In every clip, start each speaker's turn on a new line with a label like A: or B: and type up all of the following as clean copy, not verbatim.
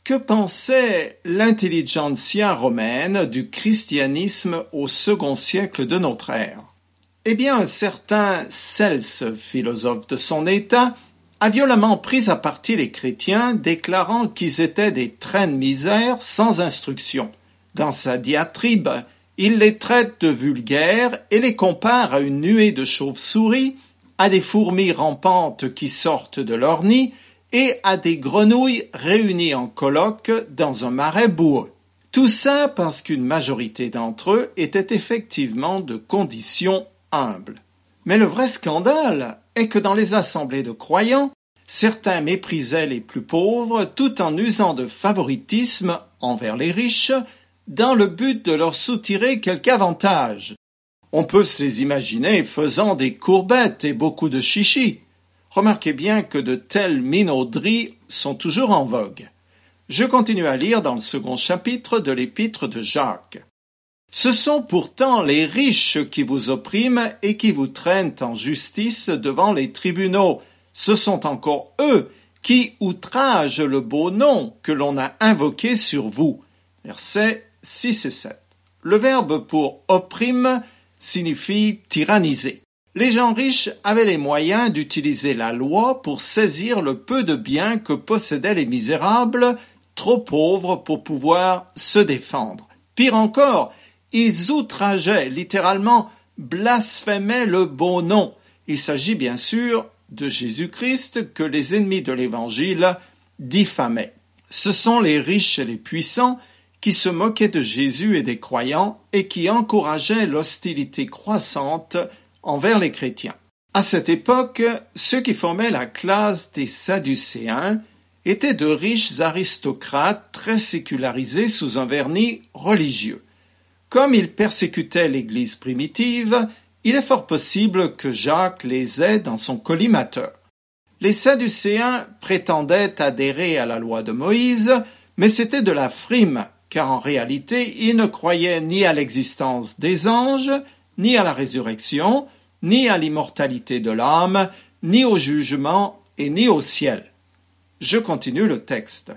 A: Que pensait l'intelligentsia romaine du christianisme au second siècle de notre ère? Eh bien, un certain Cels, philosophe de son état, a violemment pris à partie les chrétiens, déclarant qu'ils étaient des traînes misères sans instruction. Dans sa diatribe, il les traite de vulgaires et les compare à une nuée de chauves-souris, à des fourmis rampantes qui sortent de leur nid et à des grenouilles réunies en colloque dans un marais boueux. Tout ça parce qu'une majorité d'entre eux étaient effectivement de condition humble. Mais le vrai scandale est que dans les assemblées de croyants, certains méprisaient les plus pauvres tout en usant de favoritisme envers les riches dans le but de leur soutirer quelque avantage. On peut se les imaginer faisant des courbettes et beaucoup de chichis. Remarquez bien que de telles minauderies sont toujours en vogue. Je continue à lire dans le second chapitre de l'épître de Jacques. Ce sont pourtant les riches qui vous oppriment et qui vous traînent en justice devant les tribunaux. Ce sont encore eux qui outragent le beau nom que l'on a invoqué sur vous. Versets 6 et 7. Le verbe pour opprime signifie tyranniser. Les gens riches avaient les moyens d'utiliser la loi pour saisir le peu de biens que possédaient les misérables, trop pauvres pour pouvoir se défendre. Pire encore, ils outrageaient, littéralement blasphémaient le beau nom. Il s'agit bien sûr de Jésus-Christ que les ennemis de l'Évangile diffamaient. Ce sont les riches et les puissants qui se moquaient de Jésus et des croyants et qui encourageaient l'hostilité croissante envers les chrétiens. À cette époque, ceux qui formaient la classe des Sadducéens étaient de riches aristocrates très sécularisés sous un vernis religieux. Comme ils persécutaient l'Église primitive, il est fort possible que Jacques les ait dans son collimateur. Les Sadducéens prétendaient adhérer à la loi de Moïse, mais c'était de la frime, car en réalité, ils ne croyaient ni à l'existence des anges, ni à la résurrection, ni à l'immortalité de l'âme, ni au jugement et ni au ciel. Je continue le texte.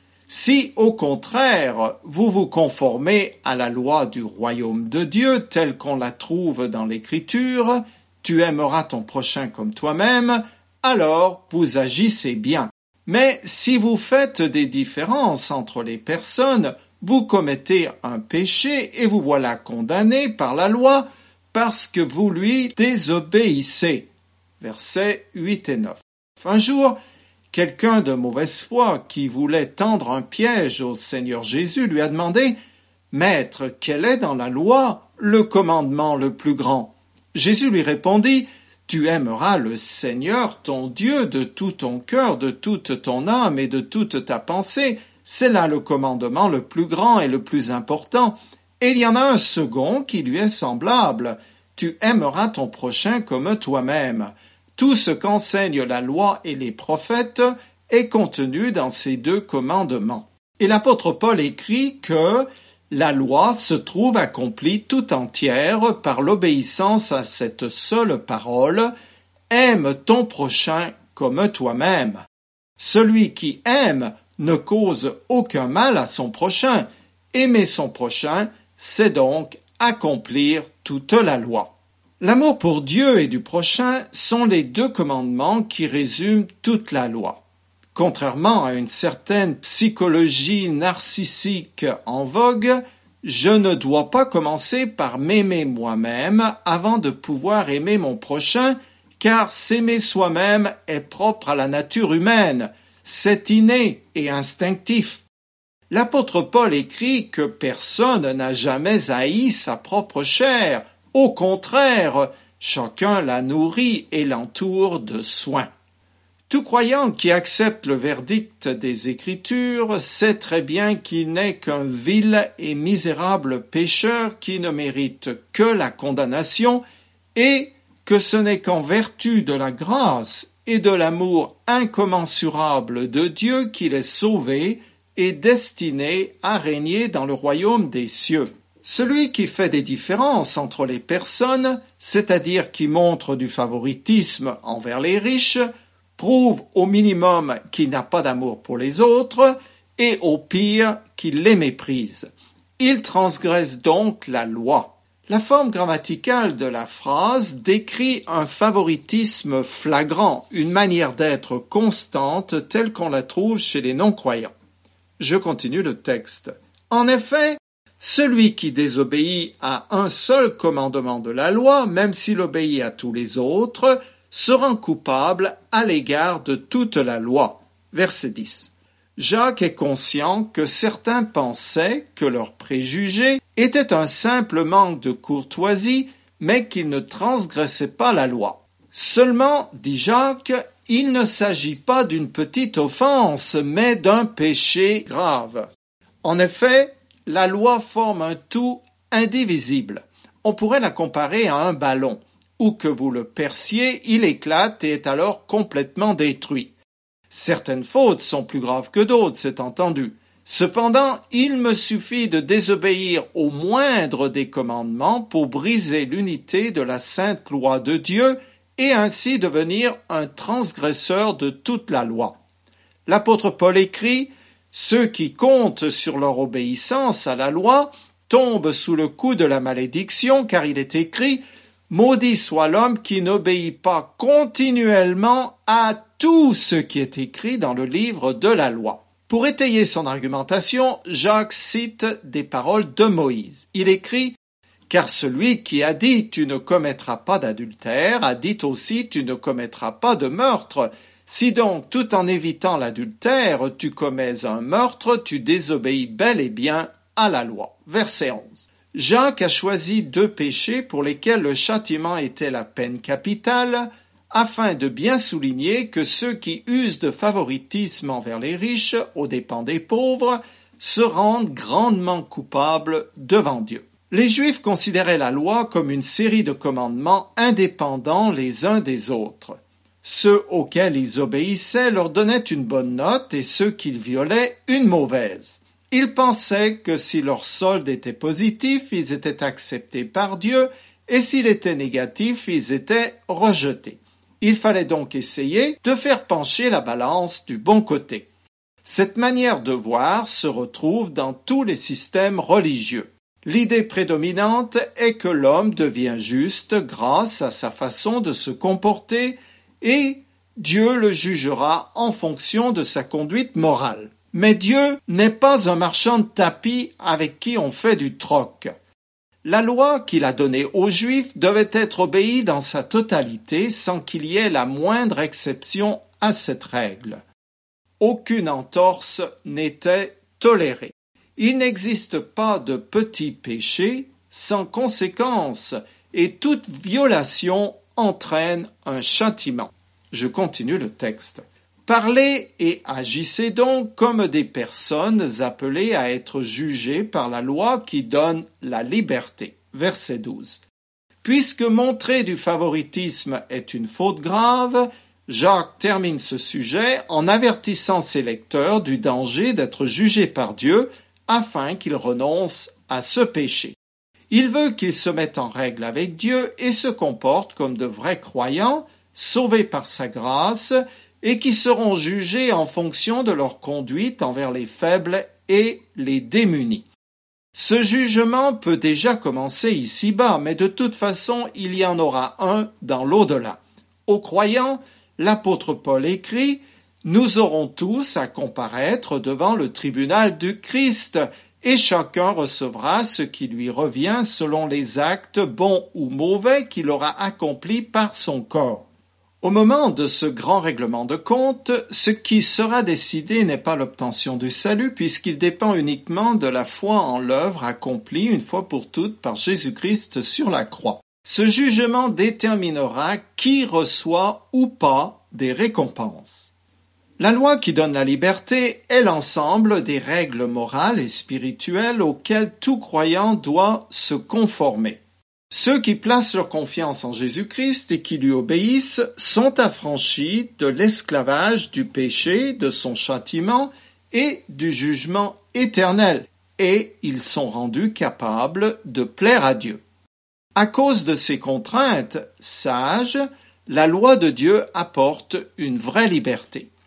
A: Si, au contraire, vous vous conformez à la loi du royaume de Dieu telle qu'on la trouve dans l'Écriture, tu aimeras ton prochain comme toi-même, alors vous agissez bien. Mais si vous faites des différences entre les personnes, vous commettez un péché et vous voilà condamné par la loi parce que vous lui désobéissez. Versets 8 et 9. Un jour, quelqu'un de mauvaise foi qui voulait tendre un piège au Seigneur Jésus lui a demandé « Maître, quel est dans la loi le commandement le plus grand ?» Jésus lui répondit « Tu aimeras le Seigneur ton Dieu de tout ton cœur, de toute ton âme et de toute ta pensée. C'est là le commandement le plus grand et le plus important. Et il y en a un second qui lui est semblable. Tu aimeras ton prochain comme toi-même. » Tout ce qu'enseignent la loi et les prophètes est contenu dans ces deux commandements. Et l'apôtre Paul écrit que la loi se trouve accomplie tout entière par l'obéissance à cette seule parole « Aime ton prochain comme toi-même ». Celui qui aime ne cause aucun mal à son prochain. Aimer son prochain, c'est donc accomplir toute la loi. L'amour pour Dieu et du prochain sont les deux commandements qui résument toute la loi. Contrairement à une certaine psychologie narcissique en vogue, je ne dois pas commencer par m'aimer moi-même avant de pouvoir aimer mon prochain, car s'aimer soi-même est propre à la nature humaine, c'est inné et instinctif. L'apôtre Paul écrit que personne n'a jamais haï sa propre chair. Au contraire, chacun la nourrit et l'entoure de soins. Tout croyant qui accepte le verdict des Écritures sait très bien qu'il n'est qu'un vil et misérable pécheur qui ne mérite que la condamnation et que ce n'est qu'en vertu de la grâce et de l'amour incommensurable de Dieu qu'il est sauvé et destiné à régner dans le royaume des cieux. Celui qui fait des différences entre les personnes, c'est-à-dire qui montre du favoritisme envers les riches, prouve au minimum qu'il n'a pas d'amour pour les autres et au pire qu'ils les méprisent. Ils transgressent donc la loi. La forme grammaticale de la phrase décrit un favoritisme flagrant, une manière d'être constante telle qu'on la trouve chez les non-croyants. Je continue le texte. En effet, celui qui désobéit à un seul commandement de la loi, même s'il obéit à tous les autres, se rend coupable à l'égard de toute la loi. Verset 10. Jacques est conscient que certains pensaient que leur préjugé était un simple manque de courtoisie, mais qu'ils ne transgressaient pas la loi. Seulement, dit Jacques, il ne s'agit pas d'une petite offense, mais d'un péché grave. En effet, la loi forme un tout indivisible. On pourrait la comparer à un ballon. Où que vous le perciez, il éclate et est alors complètement détruit. Certaines fautes sont plus graves que d'autres, c'est entendu. Cependant, il me suffit de désobéir au moindre des commandements pour briser l'unité de la sainte loi de Dieu et ainsi devenir un transgresseur de toute la loi. L'apôtre Paul écrit « Ceux qui comptent sur leur obéissance à la loi tombent sous le coup de la malédiction, car il est écrit « Maudit soit l'homme qui n'obéit pas continuellement à tout ce qui est écrit dans le livre de la loi. » Pour étayer son argumentation, Jacques cite des paroles de Moïse. Il écrit « Car celui qui a dit « Tu ne commettras pas d'adultère » a dit aussi « Tu ne commettras pas de meurtre ». Si donc, tout en évitant l'adultère, tu commets un meurtre, tu désobéis bel et bien à la loi. Verset 11. Jacques a choisi deux péchés pour lesquels le châtiment était la peine capitale, afin de bien souligner que ceux qui usent de favoritisme envers les riches aux dépens des pauvres se rendent grandement coupables devant Dieu. Les Juifs considéraient la loi comme une série de commandements indépendants les uns des autres. Ceux auxquels ils obéissaient leur donnaient une bonne note et ceux qu'ils violaient une mauvaise. Ils pensaient que si leur solde était positif, ils étaient acceptés par Dieu et s'il était négatif, ils étaient rejetés. Il fallait donc essayer de faire pencher la balance du bon côté. Cette manière de voir se retrouve dans tous les systèmes religieux. L'idée prédominante est que l'homme devient juste grâce à sa façon de se comporter et Dieu le jugera en fonction de sa conduite morale. Mais Dieu n'est pas un marchand de tapis avec qui on fait du troc. La loi qu'il a donnée aux Juifs devait être obéie dans sa totalité sans qu'il y ait la moindre exception à cette règle. Aucune entorse n'était tolérée. Il n'existe pas de petits péchés sans conséquence et toute violation entraîne un châtiment. Je continue le texte. Parlez et agissez donc comme des personnes appelées à être jugées par la loi qui donne la liberté. Verset 12. Puisque montrer du favoritisme est une faute grave, Jacques termine ce sujet en avertissant ses lecteurs du danger d'être jugés par Dieu afin qu'ils renoncent à ce péché. Il veut qu'ils se mettent en règle avec Dieu et se comportent comme de vrais croyants, sauvés par sa grâce, et qui seront jugés en fonction de leur conduite envers les faibles et les démunis. Ce jugement peut déjà commencer ici-bas, mais de toute façon, il y en aura un dans l'au-delà. Aux croyants, l'apôtre Paul écrit « Nous aurons tous à comparaître devant le tribunal du Christ, et chacun recevra ce qui lui revient selon les actes bons ou mauvais qu'il aura accomplis par son corps. » Au moment de ce grand règlement de compte, ce qui sera décidé n'est pas l'obtention du salut puisqu'il dépend uniquement de la foi en l'œuvre accomplie une fois pour toutes par Jésus-Christ sur la croix. Ce jugement déterminera qui reçoit ou pas des récompenses. La loi qui donne la liberté est l'ensemble des règles morales et spirituelles auxquelles tout croyant doit se conformer. Ceux qui placent leur confiance en Jésus-Christ et qui lui obéissent sont affranchis de l'esclavage du péché, de son châtiment et du jugement éternel, et ils sont rendus capables de plaire à Dieu. À cause de ces contraintes sages, la loi de Dieu apporte une vraie liberté.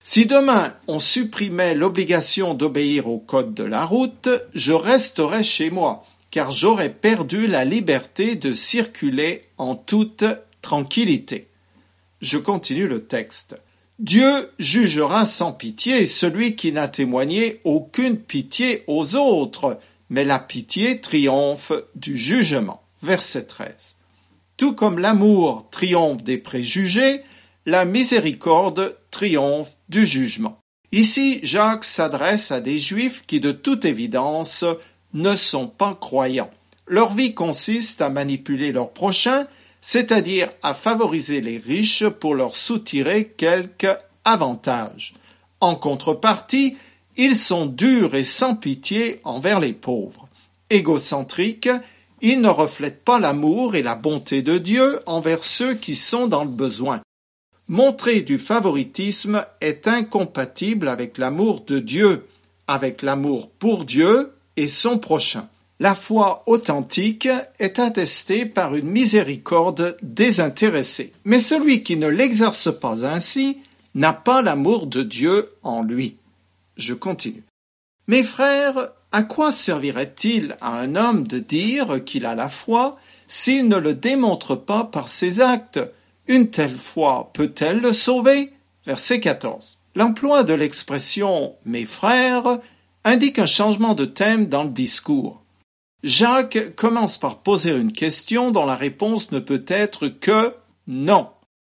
A: Si demain on supprimait l'obligation d'obéir au code de la route, je resterais chez moi, car j'aurais perdu la liberté de circuler en toute tranquillité. Je continue le texte. Dieu jugera sans pitié celui qui n'a témoigné aucune pitié aux autres, mais la pitié triomphe du jugement. Verset 13. Tout comme l'amour triomphe des préjugés, la miséricorde triomphe du jugement. Ici, Jacques s'adresse à des Juifs qui, de toute évidence, ne sont pas croyants. Leur vie consiste à manipuler leurs prochains, c'est-à-dire à favoriser les riches pour leur soutirer quelque avantage. En contrepartie, ils sont durs et sans pitié envers les pauvres. Égocentriques, ils ne reflètent pas l'amour et la bonté de Dieu envers ceux qui sont dans le besoin. Montrer du favoritisme est incompatible avec l'amour de Dieu, avec l'amour pour Dieu et son prochain. La foi authentique est attestée par une miséricorde désintéressée. Mais celui qui ne l'exerce pas ainsi n'a pas l'amour de Dieu en lui. Je continue. Mes frères, à quoi servirait-il à un homme de dire qu'il a la foi s'il ne le démontre pas par ses actes? Une telle foi peut-elle le sauver? Verset 14. L'emploi de l'expression « mes frères » indique un changement de thème dans le discours. Jacques commence par poser une question dont la réponse ne peut être que « non ».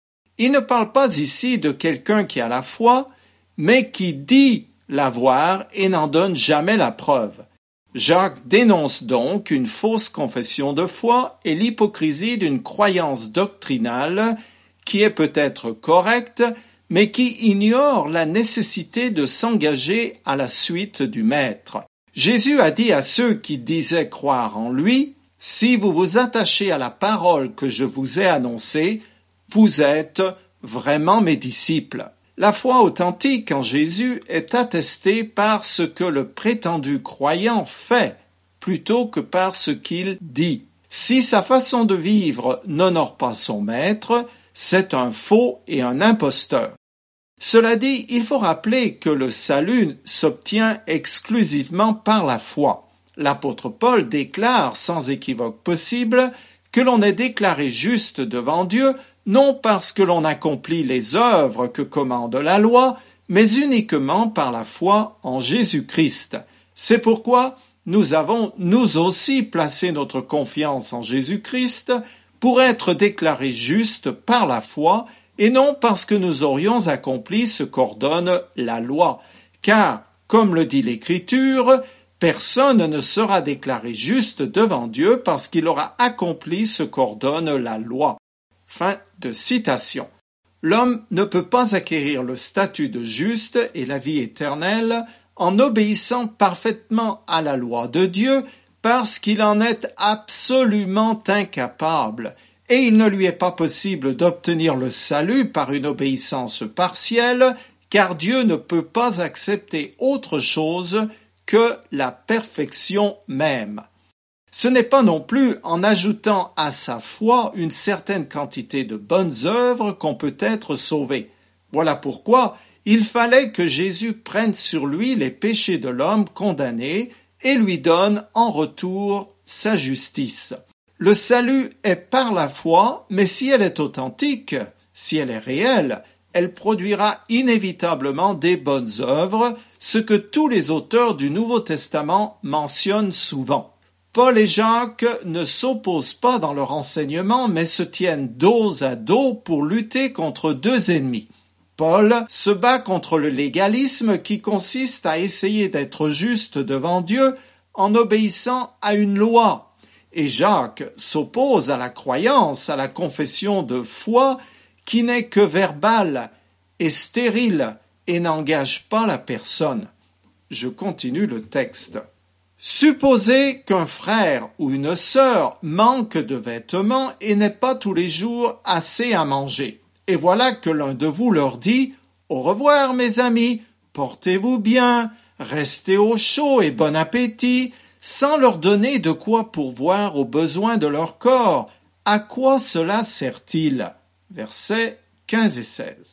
A: Il ne parle pas ici de quelqu'un qui a la foi, mais qui dit l'avoir et n'en donne jamais la preuve. Jacques dénonce donc une fausse confession de foi et l'hypocrisie d'une croyance doctrinale qui est peut-être correcte, mais qui ignore la nécessité de s'engager à la suite du Maître. Jésus a dit à ceux qui disaient croire en lui, « Si vous vous attachez à la parole que je vous ai annoncée, vous êtes vraiment mes disciples. » La foi authentique en Jésus est attestée par ce que le prétendu croyant fait, plutôt que par ce qu'il dit. Si sa façon de vivre n'honore pas son maître, c'est un faux et un imposteur. Cela dit, il faut rappeler que le salut s'obtient exclusivement par la foi. L'apôtre Paul déclare sans équivoque possible que l'on est déclaré juste devant Dieu non parce que l'on accomplit les œuvres que commande la loi, mais uniquement par la foi en Jésus-Christ. C'est pourquoi nous avons nous aussi placé notre confiance en Jésus-Christ pour être déclarés justes par la foi et non parce que nous aurions accompli ce qu'ordonne la loi. Car, comme le dit l'Écriture, personne ne sera déclaré juste devant Dieu parce qu'il aura accompli ce qu'ordonne la loi. Fin de citation. L'homme ne peut pas acquérir le statut de juste et la vie éternelle en obéissant parfaitement à la loi de Dieu parce qu'il en est absolument incapable et il ne lui est pas possible d'obtenir le salut par une obéissance partielle car Dieu ne peut pas accepter autre chose que la perfection même. Ce n'est pas non plus en ajoutant à sa foi une certaine quantité de bonnes œuvres qu'on peut être sauvé. Voilà pourquoi il fallait que Jésus prenne sur lui les péchés de l'homme condamné et lui donne en retour sa justice. Le salut est par la foi, mais si elle est authentique, si elle est réelle, elle produira inévitablement des bonnes œuvres, ce que tous les auteurs du Nouveau Testament mentionnent souvent. Paul et Jacques ne s'opposent pas dans leur enseignement, mais se tiennent dos à dos pour lutter contre deux ennemis. Paul se bat contre le légalisme qui consiste à essayer d'être juste devant Dieu en obéissant à une loi. Et Jacques s'oppose à la croyance, à la confession de foi qui n'est que verbale et stérile et n'engage pas la personne. Je continue le texte. Supposez qu'un frère ou une sœur manque de vêtements et n'ait pas tous les jours assez à manger. Et voilà que l'un de vous leur dit « Au revoir mes amis, portez-vous bien, restez au chaud et bon appétit », sans leur donner de quoi pourvoir aux besoins de leur corps. À quoi cela sert-il? Versets 15 et 16.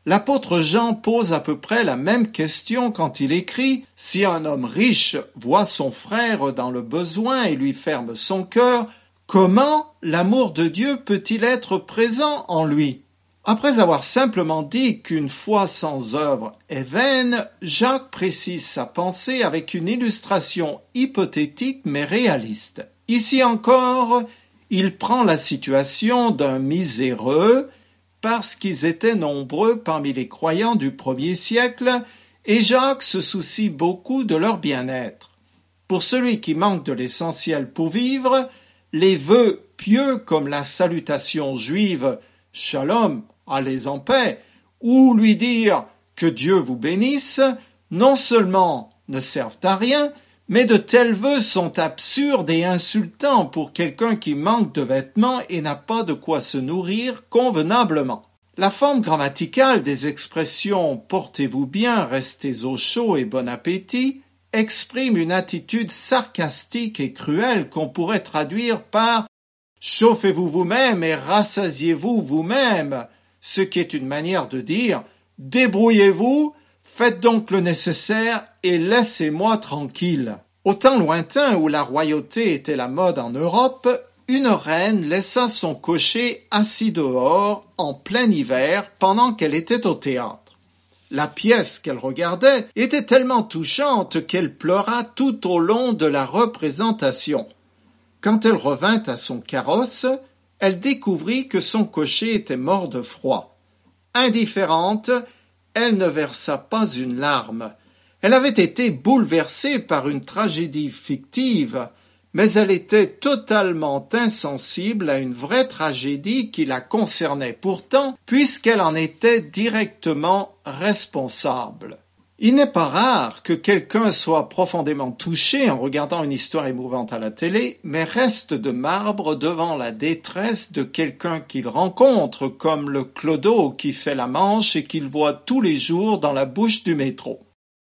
A: L'apôtre Jean pose à peu près la même question quand il écrit « Si un homme riche voit son frère dans le besoin et lui ferme son cœur, comment l'amour de Dieu peut-il être présent en lui ?» Après avoir simplement dit qu'une foi sans œuvre est vaine, Jacques précise sa pensée avec une illustration hypothétique mais réaliste. Ici encore, il prend la situation d'un miséreux parce qu'ils étaient nombreux parmi les croyants du premier siècle et Jacques se soucie beaucoup de leur bien-être. Pour celui qui manque de l'essentiel pour vivre, les vœux pieux comme la salutation juive « Shalom », allez en paix, ou lui dire que Dieu vous bénisse, non seulement ne servent à rien, mais de tels vœux sont absurdes et insultants pour quelqu'un qui manque de vêtements et n'a pas de quoi se nourrir convenablement. La forme grammaticale des expressions « portez-vous bien, restez au chaud et bon appétit » exprime une attitude sarcastique et cruelle qu'on pourrait traduire par « chauffez-vous vous-même et rassasiez-vous vous-même », ce qui est une manière de dire « débrouillez-vous, faites donc le nécessaire et laissez-moi tranquille ». Au temps lointain où la royauté était la mode en Europe, une reine laissa son cocher assis dehors en plein hiver pendant qu'elle était au théâtre. La pièce qu'elle regardait était tellement touchante qu'elle pleura tout au long de la représentation. Quand elle revint à son carrosse, elle découvrit que son cocher était mort de froid. Indifférente, elle ne versa pas une larme. Elle avait été bouleversée par une tragédie fictive, mais elle était totalement insensible à une vraie tragédie qui la concernait pourtant, puisqu'elle en était directement responsable. Il n'est pas rare que quelqu'un soit profondément touché en regardant une histoire émouvante à la télé, mais reste de marbre devant la détresse de quelqu'un qu'il rencontre, comme le clodo qui fait la manche et qu'il voit tous les jours dans la bouche du métro.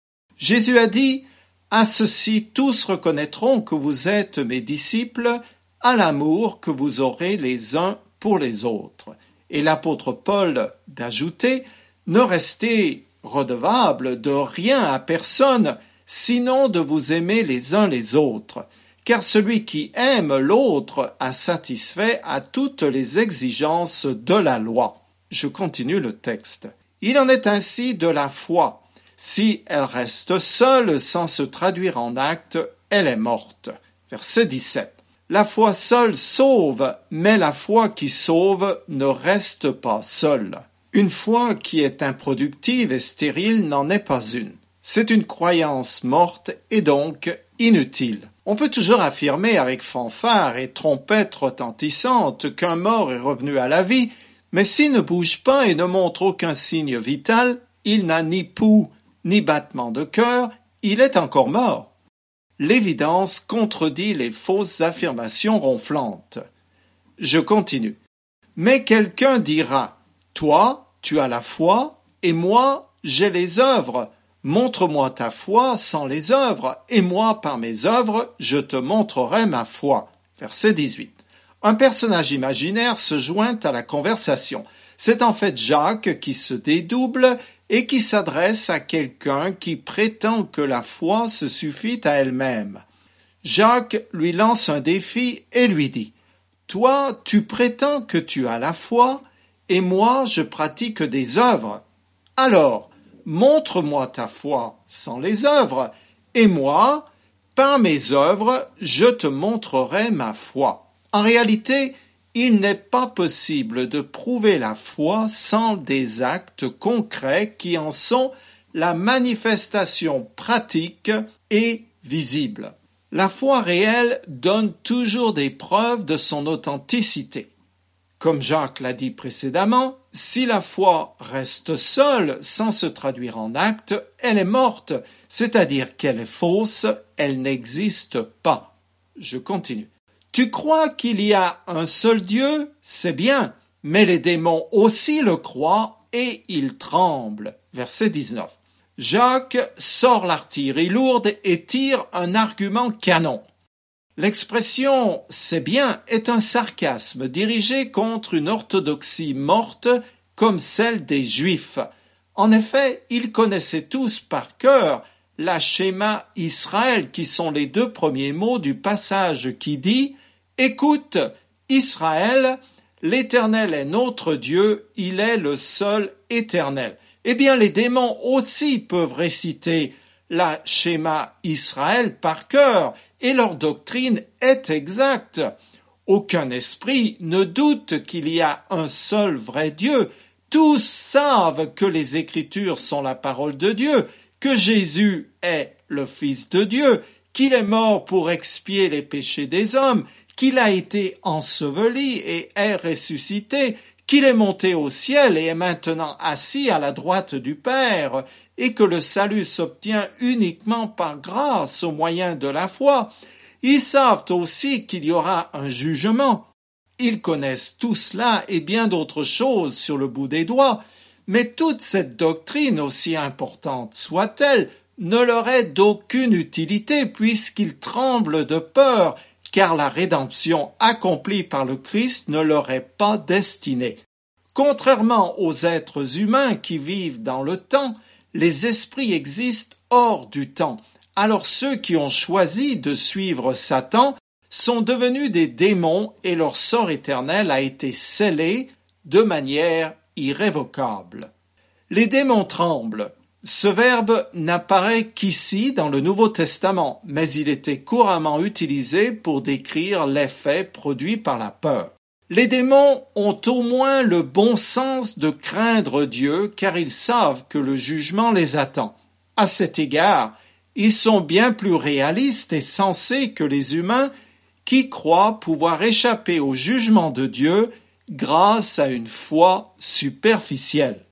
A: Jésus a dit « À ceci tous reconnaîtront que vous êtes mes disciples, à l'amour que vous aurez les uns pour les autres. » Et l'apôtre Paul d'ajouter « Ne restez redevable de rien à personne, sinon de vous aimer les uns les autres, car celui qui aime l'autre a satisfait à toutes les exigences de la loi. » Je continue le texte. Il en est ainsi de la foi. Si elle reste seule sans se traduire en actes, elle est morte. Verset 17. La foi seule sauve, mais la foi qui sauve ne reste pas seule. Une foi qui est improductive et stérile n'en est pas une. C'est une croyance morte et donc inutile. On peut toujours affirmer avec fanfare et trompette retentissante qu'un mort est revenu à la vie, mais s'il ne bouge pas et ne montre aucun signe vital, il n'a ni pouls ni battement de cœur, il est encore mort. L'évidence contredit les fausses affirmations ronflantes. Je continue. Mais quelqu'un dira, « Toi, tu as la foi, et moi, j'ai les œuvres. Montre-moi ta foi sans les œuvres, et moi, par mes œuvres, je te montrerai ma foi. » Verset 18. Un personnage imaginaire se joint à la conversation. C'est en fait Jacques qui se dédouble et qui s'adresse à quelqu'un qui prétend que la foi se suffit à elle-même. Jacques lui lance un défi et lui dit « Toi, tu prétends que tu as la foi, et moi, je pratique des œuvres. Alors, montre-moi ta foi sans les œuvres, et moi, par mes œuvres, je te montrerai ma foi. » En réalité, il n'est pas possible de prouver la foi sans des actes concrets qui en sont la manifestation pratique et visible. La foi réelle donne toujours des preuves de son authenticité. Comme Jacques l'a dit précédemment, si la foi reste seule sans se traduire en actes, elle est morte, c'est-à-dire qu'elle est fausse, elle n'existe pas. Je continue. Tu crois qu'il y a un seul Dieu? C'est bien, mais les démons aussi le croient et ils tremblent. Verset 19. Jacques sort l'artillerie lourde et tire un argument canon. L'expression « c'est bien » est un sarcasme dirigé contre une orthodoxie morte comme celle des Juifs. En effet, ils connaissaient tous par cœur la Shema Israël, qui sont les 2 premiers mots du passage qui dit « Écoute, Israël, l'Éternel est notre Dieu, il est le seul éternel. » Eh bien, les démons aussi peuvent réciter la Shema Israël par cœur, et leur doctrine est exacte. Aucun esprit ne doute qu'il y a un seul vrai Dieu. Tous savent que les Écritures sont la parole de Dieu, que Jésus est le Fils de Dieu, qu'il est mort pour expier les péchés des hommes, qu'il a été enseveli et est ressuscité, qu'il est monté au ciel et est maintenant assis à la droite du Père, et que le salut s'obtient uniquement par grâce au moyen de la foi. Ils savent aussi qu'il y aura un jugement. Ils connaissent tout cela et bien d'autres choses sur le bout des doigts, mais toute cette doctrine, aussi importante soit-elle, ne leur est d'aucune utilité puisqu'ils tremblent de peur, car la rédemption accomplie par le Christ ne leur est pas destinée. Contrairement aux êtres humains qui vivent dans le temps, les esprits existent hors du temps. Alors ceux qui ont choisi de suivre Satan sont devenus des démons et leur sort éternel a été scellé de manière irrévocable. Les démons tremblent. Ce verbe n'apparaît qu'ici dans le Nouveau Testament, mais il était couramment utilisé pour décrire l'effet produit par la peur. Les démons ont au moins le bon sens de craindre Dieu car ils savent que le jugement les attend. À cet égard, ils sont bien plus réalistes et sensés que les humains qui croient pouvoir échapper au jugement de Dieu grâce à une foi superficielle.